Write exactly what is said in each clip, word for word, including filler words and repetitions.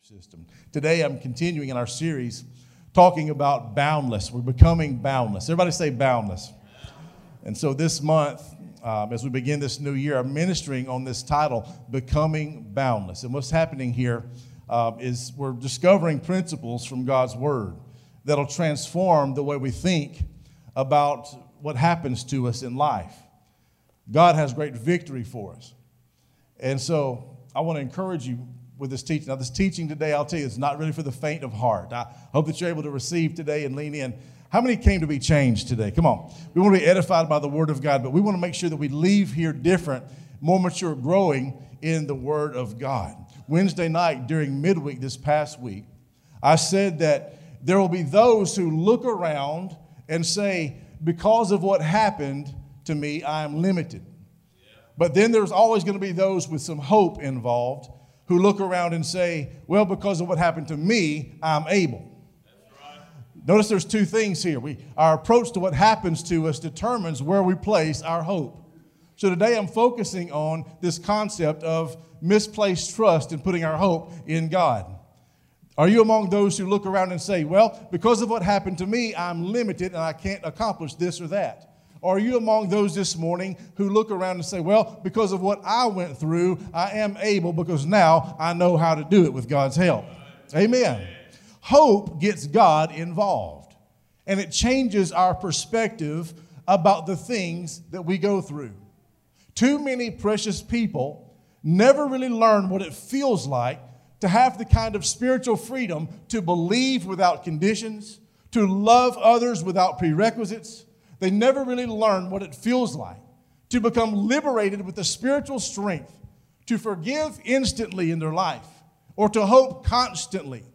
system. Today I'm continuing in our series talking about boundless. We're becoming boundless. Everybody say boundless. And so this month, um, as we begin this new year, I'm ministering on this title, Becoming Boundless. And what's happening here um, is we're discovering principles from God's Word that'll transform the way we think about what happens to us in life. God has great victory for us. And so I want to encourage you with this teaching. Now, this teaching today, I'll tell you, it's not really for the faint of heart. I hope that you're able to receive today and lean in. How many came to be changed today? Come on. We want to be edified by the Word of God, but we want to make sure that we leave here different, more mature, growing in the Word of God. Wednesday night during midweek this past week, I said that there will be those who look around and say, because of what happened to me, I am limited. But then there's always going to be those with some hope involved who look around and say, well, because of what happened to me, I'm able. That's right. Notice there's two things here. We, our approach to what happens to us determines where we place our hope. So today I'm focusing on this concept of misplaced trust and putting our hope in God. Are you among those who look around and say, well, because of what happened to me, I'm limited and I can't accomplish this or that? Or are you among those this morning who look around and say, well, because of what I went through, I am able because now I know how to do it with God's help. Amen. Hope gets God involved, and it changes our perspective about the things that we go through. Too many precious people never really learn what it feels like to have the kind of spiritual freedom to believe without conditions, to love others without prerequisites. They never really learn what it feels like to become liberated with the spiritual strength to forgive instantly in their life or to hope constantly.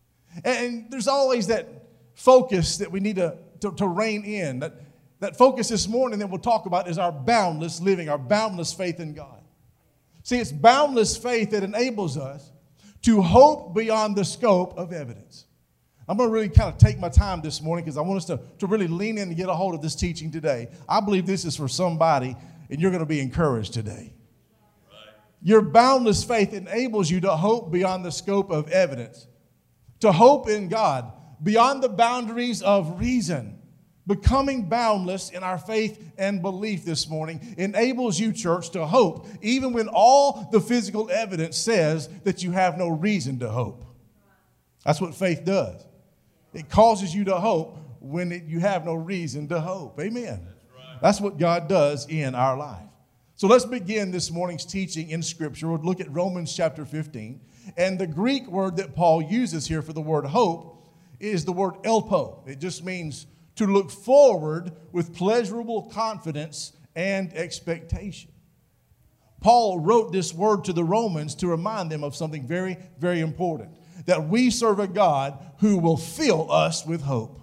And there's always that focus that we need to, to, to rein in. That, that focus this morning that we'll talk about is our boundless living, our boundless faith in God. See, it's boundless faith that enables us to hope beyond the scope of evidence. I'm going to really kind of take my time this morning because I want us to, to really lean in and get a hold of this teaching today. I believe this is for somebody, and you're going to be encouraged today. Right. Your boundless faith enables you to hope beyond the scope of evidence, to hope in God beyond the boundaries of reason. Becoming boundless in our faith and belief this morning enables you, church, to hope even when all the physical evidence says that you have no reason to hope. That's what faith does. It causes you to hope when it, you have no reason to hope. Amen. That's right. That's what God does in our life. So let's begin this morning's teaching in Scripture. We'll look at Romans chapter fifteen. And the Greek word that Paul uses here for the word hope is the word elpo. It just means to look forward with pleasurable confidence and expectation. Paul wrote this word to the Romans to remind them of something very, very important. That we serve a God who will fill us with hope.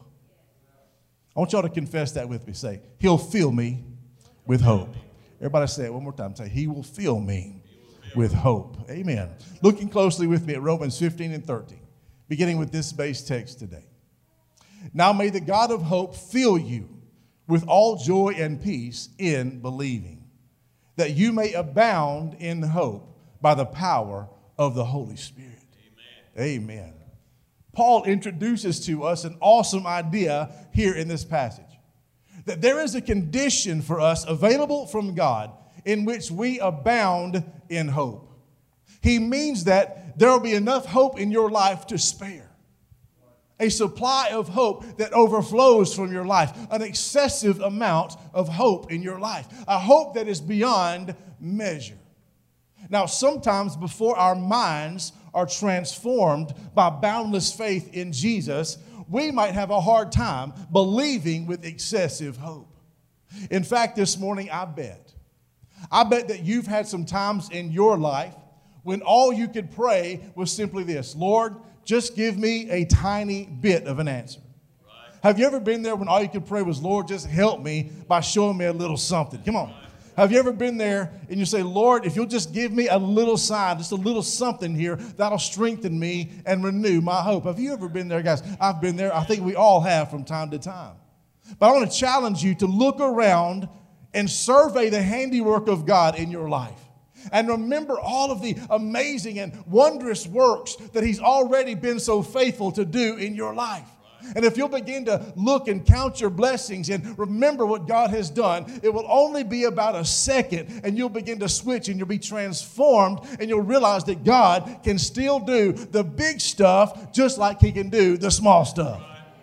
I want y'all to confess that with me. Say, He'll fill me with hope. Everybody say it one more time. Say, He will fill me with hope. Amen. Looking closely with me at Romans fifteen and thirteen, beginning with this base text today. Now may the God of hope fill you with all joy and peace in believing, that you may abound in hope by the power of the Holy Spirit. Amen. Paul introduces to us an awesome idea here in this passage. That there is a condition for us available from God in which we abound in hope. He means that there will be enough hope in your life to spare. A supply of hope that overflows from your life. An excessive amount of hope in your life. A hope that is beyond measure. Now, sometimes before our minds are transformed by boundless faith in Jesus, we might have a hard time believing with excessive hope. In fact, this morning, I bet, I bet that you've had some times in your life when all you could pray was simply this: Lord, just give me a tiny bit of an answer. Right. Have you ever been there when all you could pray was, Lord, just help me by showing me a little something? Come on. Have you ever been there and you say, Lord, if you'll just give me a little sign, just a little something here, that'll strengthen me and renew my hope. Have you ever been there, guys? I've been there. I think we all have from time to time. But I want to challenge you to look around and survey the handiwork of God in your life. And remember all of the amazing and wondrous works that he's already been so faithful to do in your life. And if you'll begin to look and count your blessings and remember what God has done, it will only be about a second, and you'll begin to switch and you'll be transformed, and you'll realize that God can still do the big stuff just like he can do the small stuff.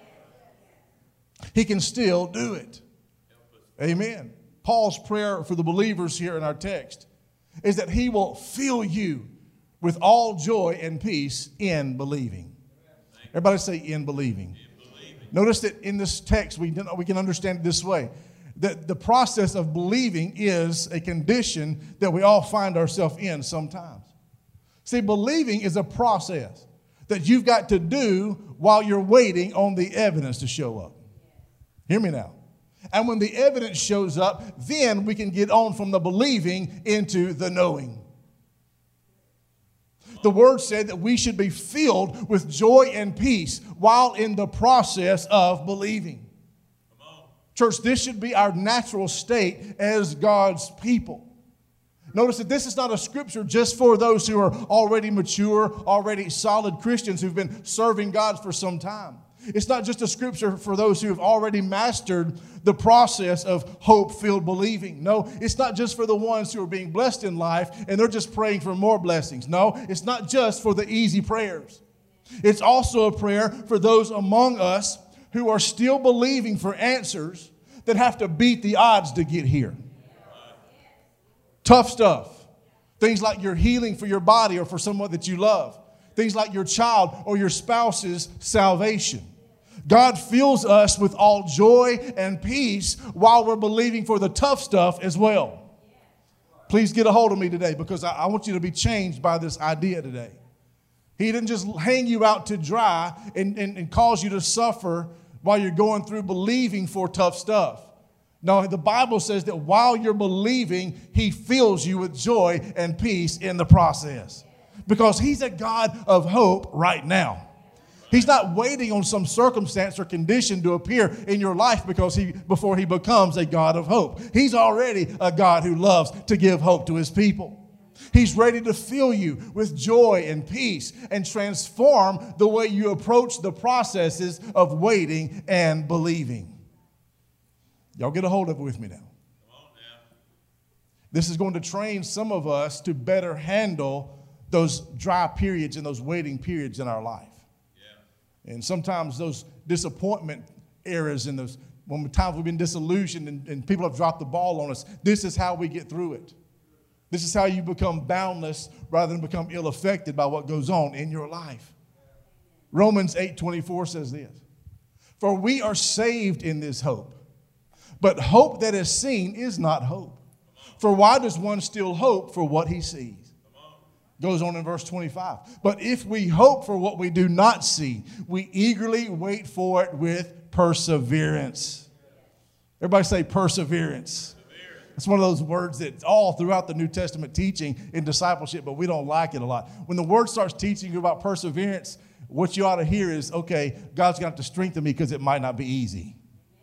He can still do it. Amen. Paul's prayer for the believers here in our text is that he will fill you with all joy and peace in believing. Everybody say in believing. Notice that in this text, we, we can understand it this way. That the process of believing is a condition that we all find ourselves in sometimes. See, believing is a process that you've got to do while you're waiting on the evidence to show up. Hear me now. And when the evidence shows up, then we can get on from the believing into the knowing. The word said that we should be filled with joy and peace while in the process of believing. Church, this should be our natural state as God's people. Notice that this is not a scripture just for those who are already mature, already solid Christians who've been serving God for some time. It's not just a scripture for those who have already mastered the process of hope-filled believing. No, it's not just for the ones who are being blessed in life and they're just praying for more blessings. No, it's not just for the easy prayers. It's also a prayer for those among us who are still believing for answers that have to beat the odds to get here. Tough stuff. Things like your healing for your body or for someone that you love. Things like your child or your spouse's salvation. God fills us with all joy and peace while we're believing for the tough stuff as well. Please get a hold of me today, because I, I want you to be changed by this idea today. He didn't just hang you out to dry and, and, and cause you to suffer while you're going through believing for tough stuff. No, the Bible says that while you're believing, he fills you with joy and peace in the process. Because he's a God of hope right now. He's not waiting on some circumstance or condition to appear in your life because he, before he becomes a God of hope. He's already a God who loves to give hope to his people. He's ready to fill you with joy and peace and transform the way you approach the processes of waiting and believing. Y'all get a hold of it with me now. This is going to train some of us to better handle those dry periods and those waiting periods in our life. Yeah. And sometimes those disappointment eras and those when times we've been disillusioned and, and people have dropped the ball on us, this is how we get through it. This is how you become boundless rather than become ill-affected by what goes on in your life. Romans eight twenty-four says this, "For we are saved in this hope, but hope that is seen is not hope. For why does one still hope for what he sees?" Goes on in verse twenty-five. "But if we hope for what we do not see, we eagerly wait for it with perseverance." Everybody say perseverance. Perseverance. It's one of those words that's all throughout the New Testament teaching in discipleship, but we don't like it a lot. When the word starts teaching you about perseverance, what you ought to hear is, okay, God's going to have to strengthen me because it might not be easy.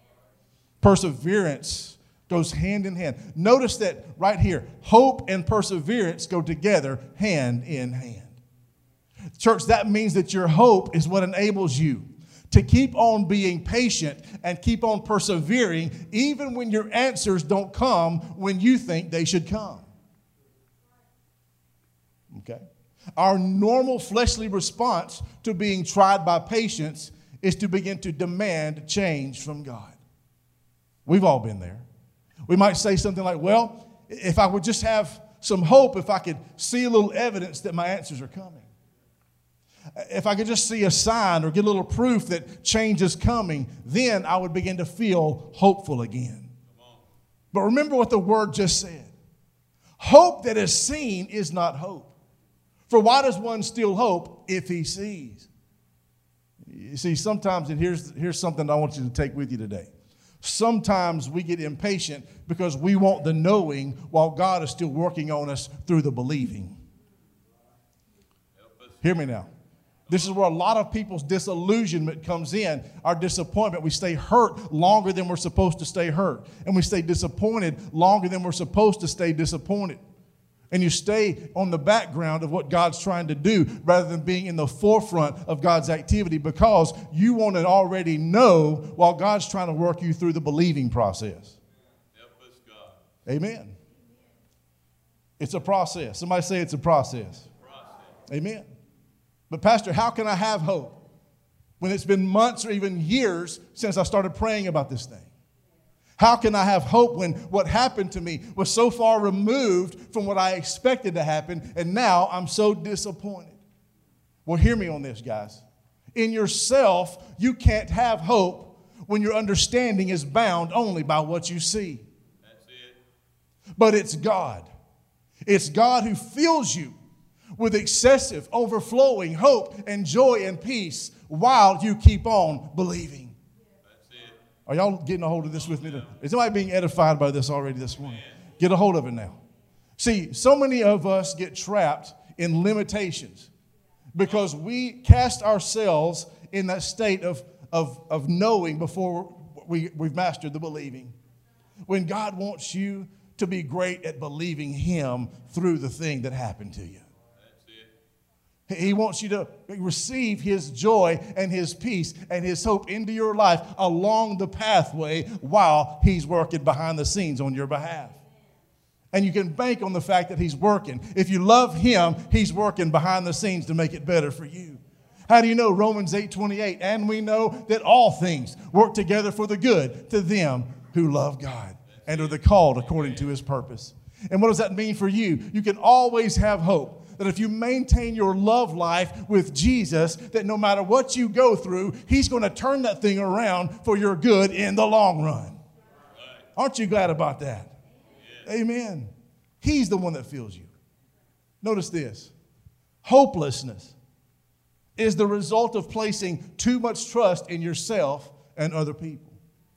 Perseverance goes hand in hand. Notice that right here, hope and perseverance go together hand in hand. Church, that means that your hope is what enables you to keep on being patient and keep on persevering even when your answers don't come when you think they should come. Okay? Our normal fleshly response to being tried by patience is to begin to demand change from God. We've all been there. We might say something like, well, if I would just have some hope, if I could see a little evidence that my answers are coming. If I could just see a sign or get a little proof that change is coming, then I would begin to feel hopeful again. But remember what the word just said. Hope that is seen is not hope. For why does one still hope if he sees? You see, sometimes, and here's, here's something I want you to take with you today. Sometimes we get impatient because we want the knowing while God is still working on us through the believing. Hear me now. This is where a lot of people's disillusionment comes in, our disappointment. We stay hurt longer than we're supposed to stay hurt. And we stay disappointed longer than we're supposed to stay disappointed. And you stay on the background of what God's trying to do rather than being in the forefront of God's activity because you want to already know while God's trying to work you through the believing process. Help us, God. Amen. It's a process. Somebody say it's a process. Process. Amen. But Pastor, how can I have hope when it's been months or even years since I started praying about this thing? How can I have hope when what happened to me was so far removed from what I expected to happen, and now I'm so disappointed? Well, hear me on this, guys. In yourself, you can't have hope when your understanding is bound only by what you see. That's it. But it's God. It's God who fills you with excessive, overflowing hope and joy and peace while you keep on believing. Are y'all getting a hold of this with me? Is anybody being edified by this already this morning? Get a hold of it now. See, so many of us get trapped in limitations because we cast ourselves in that state of, of, of knowing before we, we've mastered the believing. When God wants you to be great at believing Him through the thing that happened to you. He wants you to receive His joy and His peace and His hope into your life along the pathway while He's working behind the scenes on your behalf. And you can bank on the fact that He's working. If you love Him, He's working behind the scenes to make it better for you. How do you know? Romans eight twenty-eight. And we know that all things work together for the good to them who love God and are the called according to His purpose. And what does that mean for you? You can always have hope that if you maintain your love life with Jesus, that no matter what you go through, He's going to turn that thing around for your good in the long run. Aren't you glad about that? Yes. Amen. He's the one that fills you. Notice this. Hopelessness is the result of placing too much trust in yourself and other people.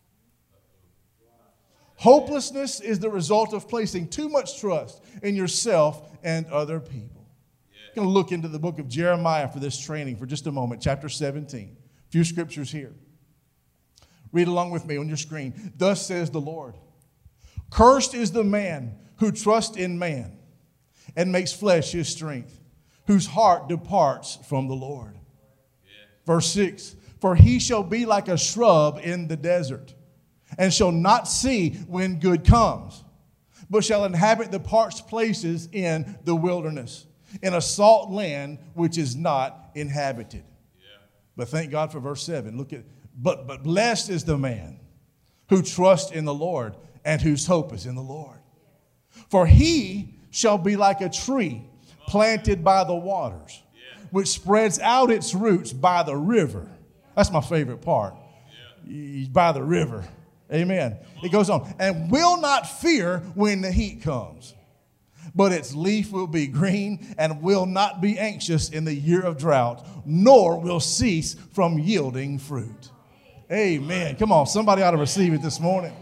Hopelessness is the result of placing too much trust in yourself and other people. I'm going to look into the book of Jeremiah for this training for just a moment, chapter seventeen. A few scriptures here. Read along with me on your screen. Thus says the Lord, cursed is the man who trusts in man and makes flesh his strength, whose heart departs from the Lord. Yeah. Verse six, for he shall be like a shrub in the desert, and shall not see when good comes, but shall inhabit the parched places in the wilderness, in a salt land which is not inhabited. Yeah. But thank God for verse seven. Look at, but, but blessed is the man who trusts in the Lord and whose hope is in the Lord. For he shall be like a tree planted by the waters, yeah, which spreads out its roots by the river. That's my favorite part. Yeah. By the river. Amen. It goes on. And will not fear when the heat comes, but its leaf will be green and will not be anxious in the year of drought, nor will cease from yielding fruit. Amen. Come on, somebody ought to receive it this morning.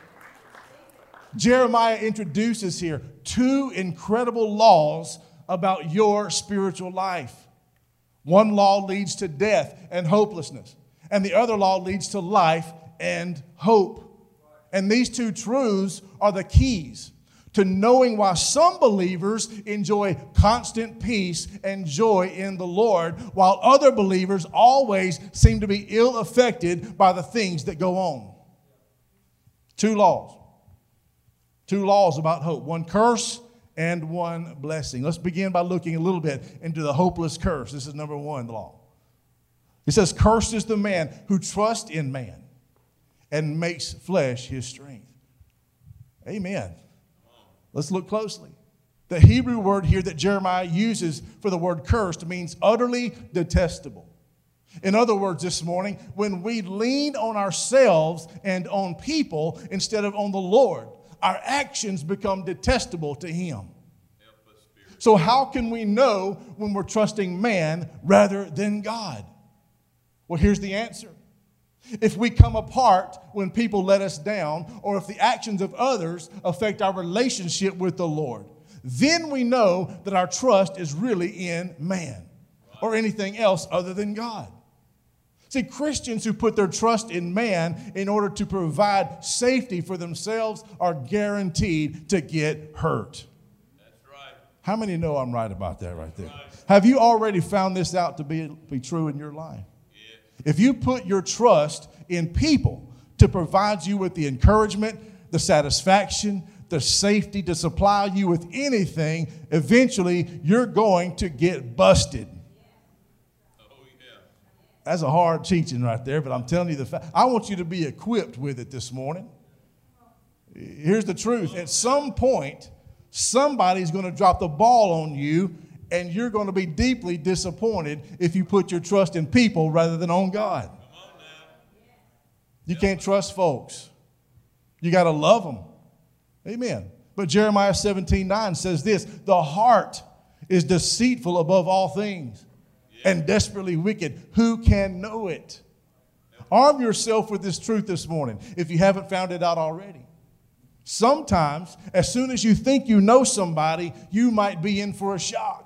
Jeremiah introduces here two incredible laws about your spiritual life. One law leads to death and hopelessness, and the other law leads to life and hope. And these two truths are the keys to knowing why some believers enjoy constant peace and joy in the Lord, while other believers always seem to be ill affected by the things that go on. Two laws. Two laws about hope. One curse and one blessing. Let's begin by looking a little bit into the hopeless curse. This is number one law. It says, cursed is the man who trusts in man and makes flesh his strength. Amen. Let's look closely. The Hebrew word here that Jeremiah uses for the word cursed means utterly detestable. In other words, this morning, when we lean on ourselves and on people instead of on the Lord, our actions become detestable to Him. So how can we know when we're trusting man rather than God? Well, here's the answer. If we come apart when people let us down, or if the actions of others affect our relationship with the Lord, then we know that our trust is really in man or anything else other than God. See, Christians who put their trust in man in order to provide safety for themselves are guaranteed to get hurt. That's right. How many know I'm right about that right there? Have you already found this out to be, be true in your life? If you put your trust in people to provide you with the encouragement, the satisfaction, the safety to supply you with anything, eventually you're going to get busted. Oh, yeah. That's a hard teaching right there, but I'm telling you the fact. I want you to be equipped with it this morning. Here's the truth. At some point, somebody's going to drop the ball on you, and you're going to be deeply disappointed if you put your trust in people rather than on God. Come on now. You can't trust folks. You got to love them. Amen. But Jeremiah seventeen nine says this, the heart is deceitful above all things and desperately wicked. Who can know it? Arm yourself with this truth this morning if you haven't found it out already. Sometimes, as soon as you think you know somebody, you might be in for a shock.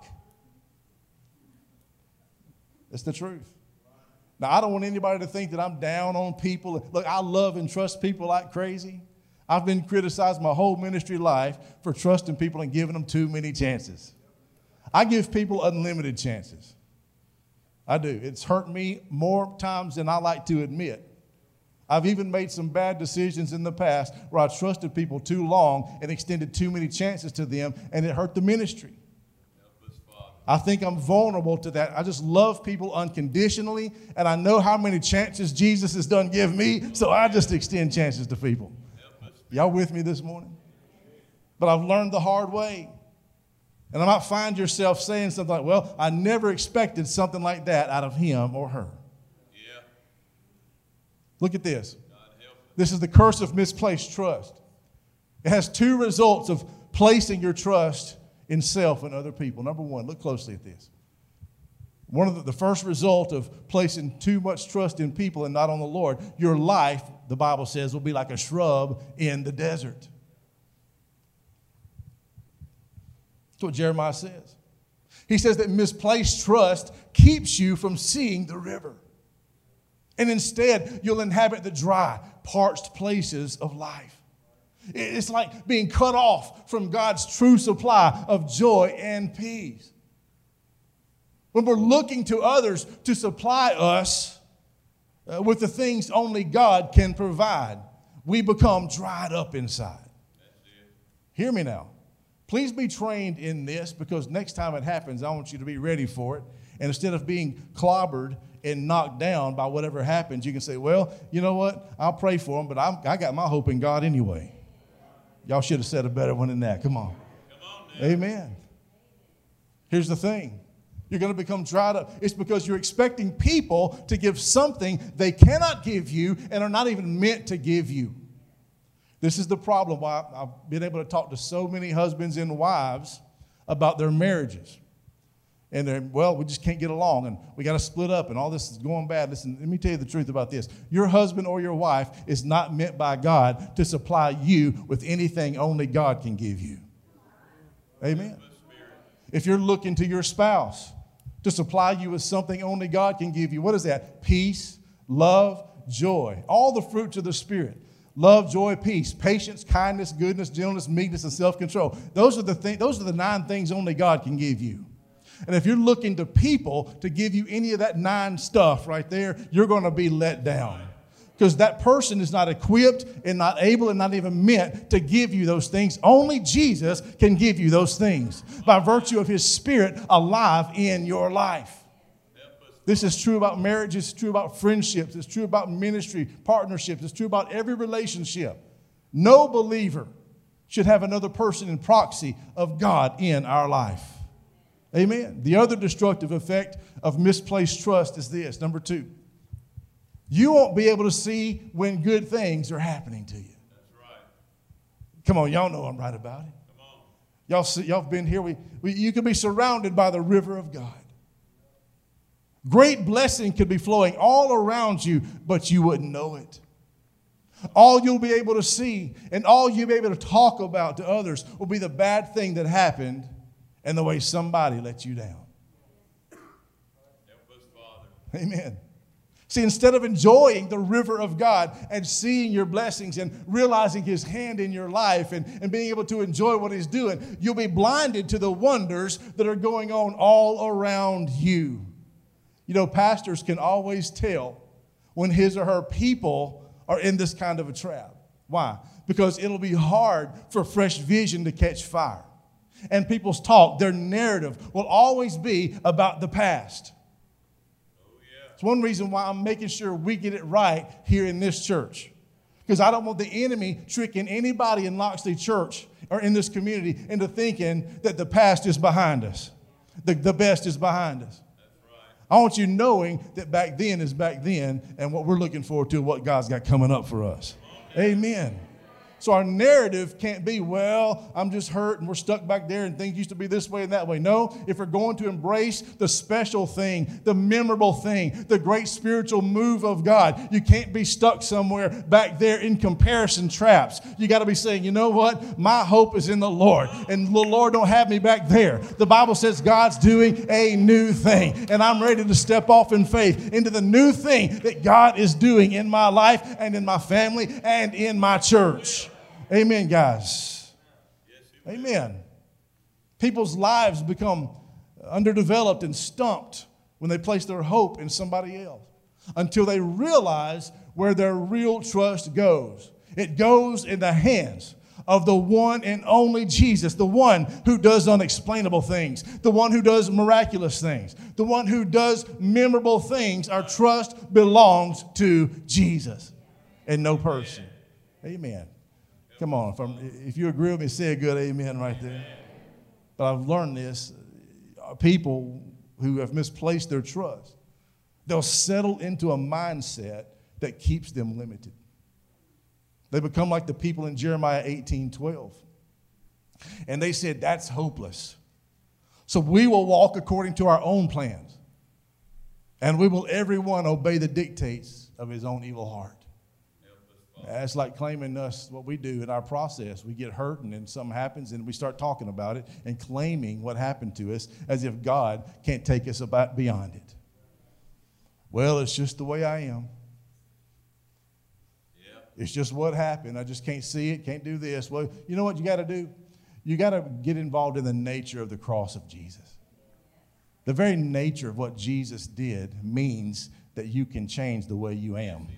That's the truth. Now, I don't want anybody to think that I'm down on people. Look, I love and trust people like crazy. I've been criticized my whole ministry life for trusting people and giving them too many chances. I give people unlimited chances. I do. It's hurt me more times than I like to admit. I've even made some bad decisions in the past where I trusted people too long and extended too many chances to them, and it hurt the ministry. I think I'm vulnerable to that. I just love people unconditionally, and I know how many chances Jesus has done give me, so I just extend chances to people. Y'all with me this morning? But I've learned the hard way. And I might find yourself saying something like, well, I never expected something like that out of him or her. Yeah. Look at this. God help us. This is the curse of misplaced trust. It has two results of placing your trust in self and other people. Number one, look closely at this. One of the, the first result of placing too much trust in people and not on the Lord, your life, the Bible says, will be like a shrub in the desert. That's what Jeremiah says. He says that misplaced trust keeps you from seeing the river. And instead, you'll inhabit the dry, parched places of life. It's like being cut off from God's true supply of joy and peace. When we're looking to others to supply us uh, with the things only God can provide, we become dried up inside. Hear me now. Please be trained in this, because next time it happens, I want you to be ready for it. And instead of being clobbered and knocked down by whatever happens, you can say, well, you know what? I'll pray for them, but I'm, I got my hope in God anyway. Y'all should have said a better one than that. Come on. Come on now. Amen. Here's the thing. You're going to become dried up. It's because you're expecting people to give something they cannot give you and are not even meant to give you. This is the problem why I've been able to talk to so many husbands and wives about their marriages. And they're, well, we just can't get along, and we got to split up, and all this is going bad. Listen, let me tell you the truth about this. Your husband or your wife is not meant by God to supply you with anything only God can give you. Amen. If you're looking to your spouse to supply you with something only God can give you, what is that? Peace, love, joy, all the fruits of the Spirit. Love, joy, peace, patience, kindness, goodness, gentleness, meekness, and self-control. Those are the th- those are the nine things only God can give you. And if you're looking to people to give you any of that nine stuff right there, you're going to be let down. Because that person is not equipped and not able and not even meant to give you those things. Only Jesus can give you those things by virtue of his Spirit alive in your life. This is true about marriages, it's true about friendships, it's true about ministry, partnerships, it's true about every relationship. No believer should have another person in proxy of God in our life. Amen. The other destructive effect of misplaced trust is this. Number two, you won't be able to see when good things are happening to you. That's right. Come on, y'all know I'm right about it. Come on. Y'all see, y'all been here. We, we, you could be surrounded by the river of God. Great blessing could be flowing all around you, but you wouldn't know it. All you'll be able to see and all you'll be able to talk about to others will be the bad thing that happened and the way somebody let you down. Help us, Father. Amen. See, instead of enjoying the river of God and seeing your blessings and realizing his hand in your life and, and being able to enjoy what he's doing, you'll be blinded to the wonders that are going on all around you. You know, pastors can always tell when his or her people are in this kind of a trap. Why? Because it'll be hard for fresh vision to catch fire. And people's talk, their narrative, will always be about the past. It's one reason why I'm making sure we get it right here in this church. Because I don't want the enemy tricking anybody in Loxley Church or in this community into thinking that the past is behind us. The, the best is behind us. That's right. I want you knowing that back then is back then and what we're looking forward to, what God's got coming up for us. Amen. So our narrative can't be, well, I'm just hurt and we're stuck back there and things used to be this way and that way. No, if we're going to embrace the special thing, the memorable thing, the great spiritual move of God, you can't be stuck somewhere back there in comparison traps. You got to be saying, you know what? My hope is in the Lord, and the Lord don't have me back there. The Bible says God's doing a new thing, and I'm ready to step off in faith into the new thing that God is doing in my life and in my family and in my church. Amen, guys. Amen. People's lives become underdeveloped and stumped when they place their hope in somebody else until they realize where their real trust goes. It goes in the hands of the one and only Jesus, the one who does unexplainable things, the one who does miraculous things, the one who does memorable things. Our trust belongs to Jesus and no person. Amen. Come on, if, I'm, if you agree with me, say a good amen right there. But I've learned this. People who have misplaced their trust, they'll settle into a mindset that keeps them limited. They become like the people in Jeremiah eighteen twelve. And they said, that's hopeless. So we will walk according to our own plans. And we will everyone obey the dictates of his own evil heart. That's like claiming us, what we do in our process. We get hurt and then something happens and we start talking about it and claiming what happened to us as if God can't take us about beyond it. Well, it's just the way I am. Yeah. It's just what happened. I just can't see it, can't do this. Well, you know what you got to do? You got to get involved in the nature of the cross of Jesus. The very nature of what Jesus did means that you can change the way you am.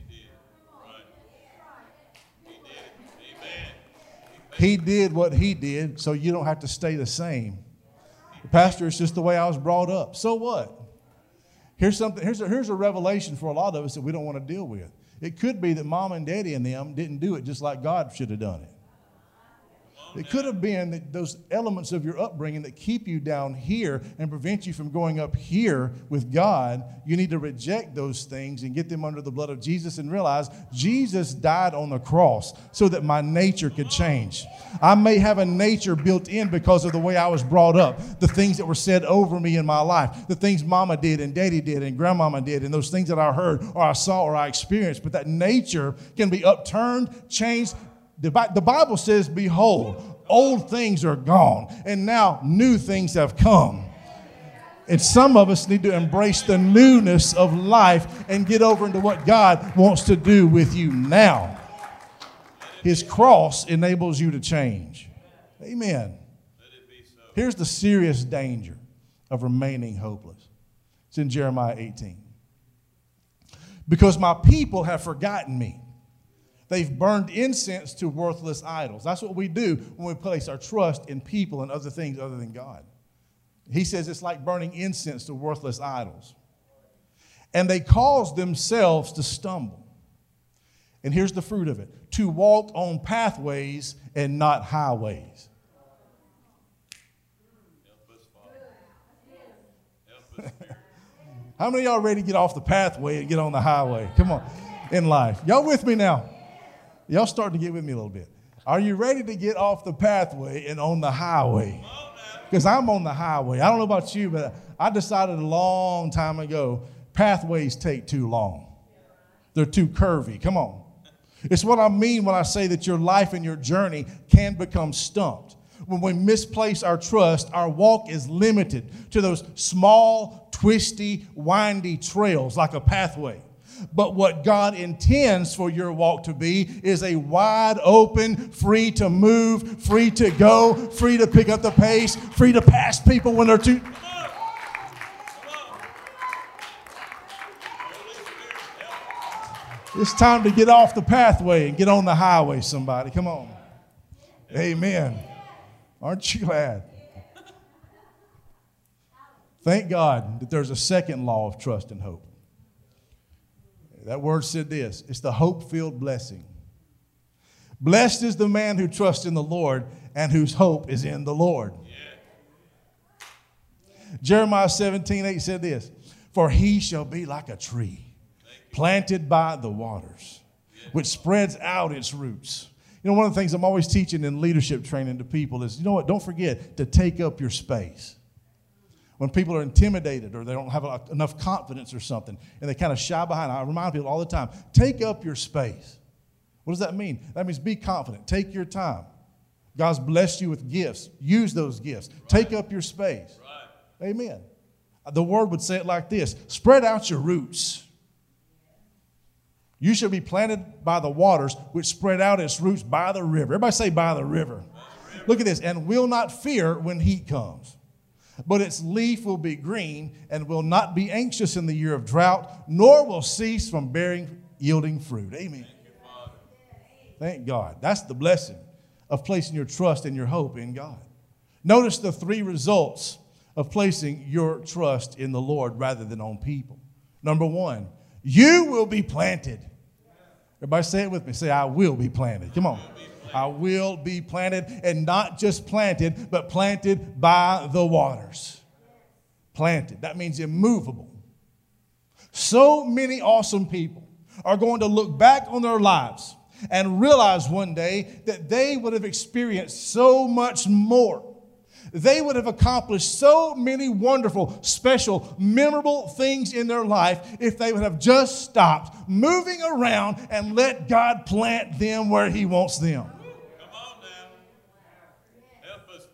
He did what he did, so you don't have to stay the same. Pastor, it's just the way I was brought up. So what? Here's something. Here's a, here's a revelation for a lot of us that we don't want to deal with. It could be that mom and daddy and them didn't do it just like God should have done it. It could have been that those elements of your upbringing that keep you down here and prevent you from going up here with God. You need to reject those things and get them under the blood of Jesus and realize Jesus died on the cross so that my nature could change. I may have a nature built in because of the way I was brought up, the things that were said over me in my life, the things mama did and daddy did and grandmama did, and those things that I heard or I saw or I experienced. But that nature can be upturned, changed. The Bible says, behold, old things are gone, and now new things have come. And some of us need to embrace the newness of life and get over into what God wants to do with you now. His cross enables you to change. Amen. Here's the serious danger of remaining hopeless. It's in Jeremiah eighteen. Because my people have forgotten me. They've burned incense to worthless idols. That's what we do when we place our trust in people and other things other than God. He says it's like burning incense to worthless idols. And they cause themselves to stumble. And here's the fruit of it: to walk on pathways and not highways. Help us, Father. Help us. How many of y'all ready to get off the pathway and get on the highway? Come on, in life. Y'all with me now? Y'all starting to get with me a little bit. Are you ready to get off the pathway and on the highway? Because I'm on the highway. I don't know about you, but I decided a long time ago, pathways take too long. They're too curvy. Come on. It's what I mean when I say that your life and your journey can become stumped. When we misplace our trust, our walk is limited to those small, twisty, windy trails like a pathway. But what God intends for your walk to be is a wide open, free to move, free to go, free to pick up the pace, free to pass people when they're too. It's time to get off the pathway and get on the highway, somebody. Come on. Amen. Aren't you glad? Thank God that there's a second law of trust and hope. That word said this. It's the hope-filled blessing. Blessed is the man who trusts in the Lord and whose hope is in the Lord. Yeah. Jeremiah seventeen eight said this. For he shall be like a tree planted by the waters, which spreads out its roots. You know, one of the things I'm always teaching in leadership training to people is, you know what, don't forget to take up your space. When people are intimidated or they don't have enough confidence or something and they kind of shy behind, I remind people all the time, take up your space. What does that mean? That means be confident. Take your time. God's blessed you with gifts. Use those gifts. Right. Take up your space. Right. Amen. The word would say it like this. Spread out your roots. You shall be planted by the waters, which spread out its roots by the river. Everybody say by the river. By the river. Look at this. And will not fear when heat comes. But its leaf will be green and will not be anxious in the year of drought, nor will cease from bearing, yielding fruit. Amen. Thank you, Father. Thank God. That's the blessing of placing your trust and your hope in God. Notice the three results of placing your trust in the Lord rather than on people. Number one, you will be planted. Everybody say it with me. Say, I will be planted. Come on. I will be planted, and not just planted, but planted by the waters. Planted. That means immovable. So many awesome people are going to look back on their lives and realize one day that they would have experienced so much more. They would have accomplished so many wonderful, special, memorable things in their life if they would have just stopped moving around and let God plant them where He wants them. Come on now. Help us.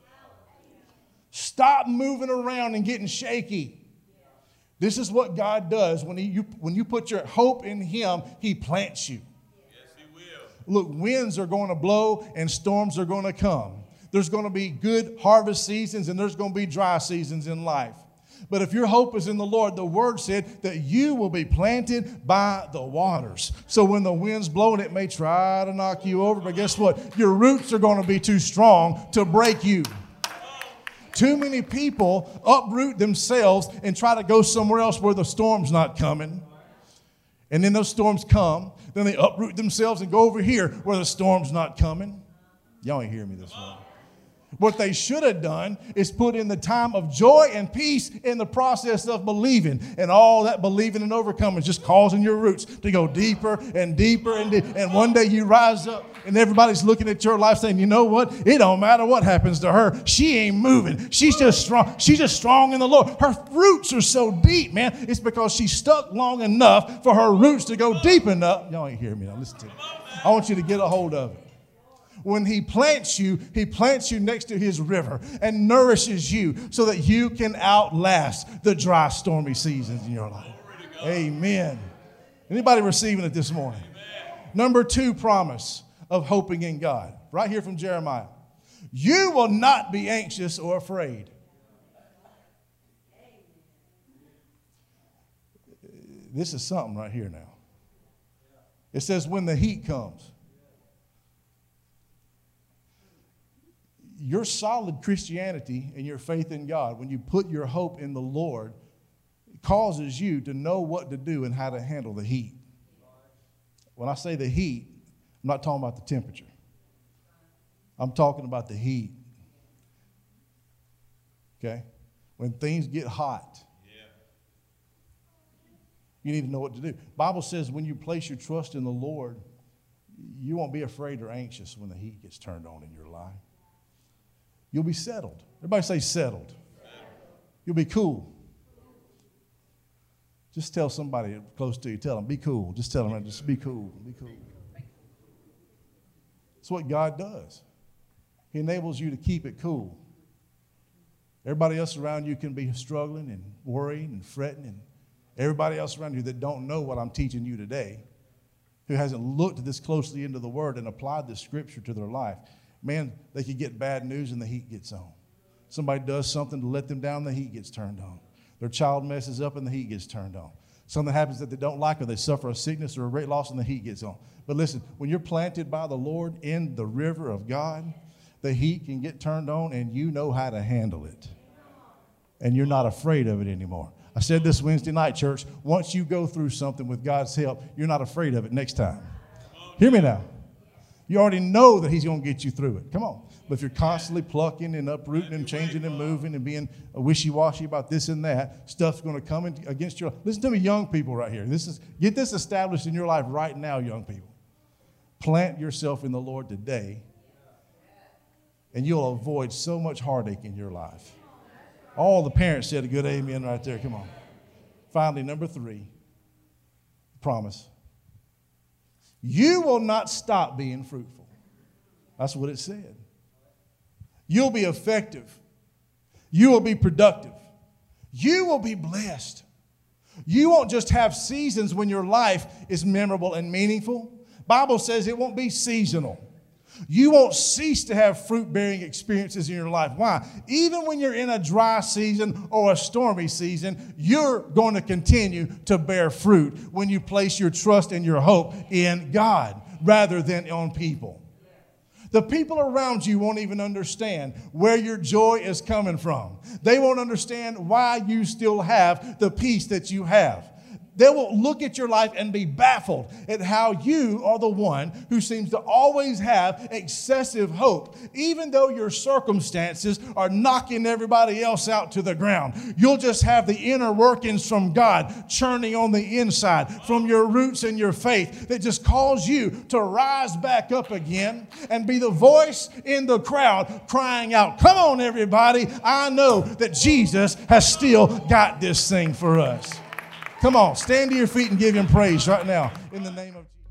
Stop moving around and getting shaky. This is what God does. When, he, you, when you put your hope in Him, He plants you. Yes, He will. Look, winds are going to blow and storms are going to come. There's going to be good harvest seasons and there's going to be dry seasons in life. But if your hope is in the Lord, the Word said that you will be planted by the waters. So when the wind's blowing, it may try to knock you over, but guess what? Your roots are going to be too strong to break you. Too many people uproot themselves and try to go somewhere else where the storm's not coming. And then those storms come. Then they uproot themselves and go over here where the storm's not coming. Y'all ain't hear me this morning. What they should have done is put in the time of joy and peace in the process of believing. And all that believing and overcoming is just causing your roots to go deeper and deeper. And, de- and one day you rise up and everybody's looking at your life saying, you know what? It don't matter what happens to her. She ain't moving. She's just strong. She's just strong in the Lord. Her roots are so deep, man. It's because she stuck long enough for her roots to go deep enough. Y'all ain't hearing me now. Listen to me. I want you to get a hold of it. When He plants you, He plants you next to His river and nourishes you so that you can outlast the dry, stormy seasons in your life. Amen. Anybody receiving it this morning? Amen. Number two promise of hoping in God. Right here from Jeremiah. You will not be anxious or afraid. This is something right here now. It says when the heat comes. Your solid Christianity and your faith in God, when you put your hope in the Lord, causes you to know what to do and how to handle the heat. When I say the heat, I'm not talking about the temperature. I'm talking about the heat. Okay? When things get hot, yeah. You need to know what to do. The Bible says when you place your trust in the Lord, you won't be afraid or anxious when the heat gets turned on in your life. You'll be settled. Everybody say settled. You'll be cool. Just tell somebody close to you, tell them, be cool. Just tell them, just be cool, be cool. That's what God does. He enables you to keep it cool. Everybody else around you can be struggling and worrying and fretting, and Everybody else around you that don't know what I'm teaching you today, who hasn't looked this closely into the Word and applied this Scripture to their life, man, they could get bad news and the heat gets on. Somebody does something to let them down, the heat gets turned on. Their child messes up and the heat gets turned on. Something happens that they don't like, or they suffer a sickness or a great loss and the heat gets on. But listen, when you're planted by the Lord in the river of God, the heat can get turned on and you know how to handle it. And you're not afraid of it anymore. I said this Wednesday night, church, once you go through something with God's help, you're not afraid of it next time. Hear me now. You already know that he's going to get you through it. Come on. But if you're constantly plucking and uprooting and changing and moving and being wishy-washy about this and that, stuff's going to come in against your life. Listen to me, young people right here. This is, get this established in your life right now, young people. Plant yourself in the Lord today, and you'll avoid so much heartache in your life. All the parents said a good amen right there. Come on. Finally, number three, promise. You will not stop being fruitful. That's what it said. You'll be effective. You will be productive. You will be blessed. You won't just have seasons when your life is memorable and meaningful. Bible says it won't be seasonal. You won't cease to have fruit-bearing experiences in your life. Why? Even when you're in a dry season or a stormy season, you're going to continue to bear fruit when you place your trust and your hope in God rather than on people. The people around you won't even understand where your joy is coming from. They won't understand why you still have the peace that you have. They will look at your life and be baffled at how you are the one who seems to always have excessive hope, even though your circumstances are knocking everybody else out to the ground. You'll just have the inner workings from God churning on the inside from your roots and your faith that just cause you to rise back up again and be the voice in the crowd crying out, "Come on, everybody. I know that Jesus has still got this thing for us." Come on, stand to your feet and give him praise right now in the name of Jesus.